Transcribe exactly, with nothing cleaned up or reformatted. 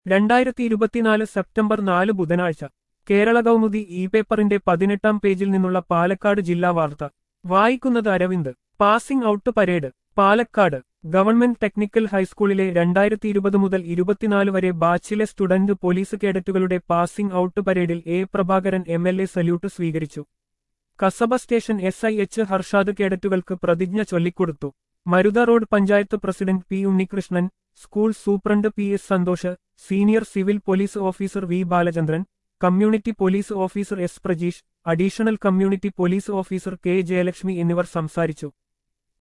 രണ്ടായിരത്തി ഇരുപത്തിനാല് സെപ്റ്റംബർ നാല് ബുധനാഴ്ച കേരള കൗമുദി ഇ പേപ്പറിന്റെ പതിനെട്ടാം പേജിൽ നിന്നുള്ള പാലക്കാട് ജില്ലാ വാർത്ത വായിക്കുന്നത് Aravind. Passing out parade Palakkad government technical ഹൈസ്കൂളിലെ രണ്ടായിരത്തി ഇരുപത് മുതൽ ഇരുപത്തിനാല് വരെ ബാച്ചിലെ സ്റ്റുഡന്റ് പോലീസ് കേഡറ്റുകളുടെ പാസിംഗ് ഔട്ട് പരേഡിൽ A Prabhakaran M L A salute സ്വീകരിച്ചു. Kasaba station S I H Harshad കേഡറ്റുകൾക്ക് പ്രതിജ്ഞ ചൊല്ലിക്കൊടുത്തു. Marutha road panchayat president P Unnikrishnan, school superintendent P S Santhosh, senior civil police officer V Balachandran, community police officer S Prajeesh, additional community police officer K Jayalakshmi എന്നിവർ സംസാരിച്ചു.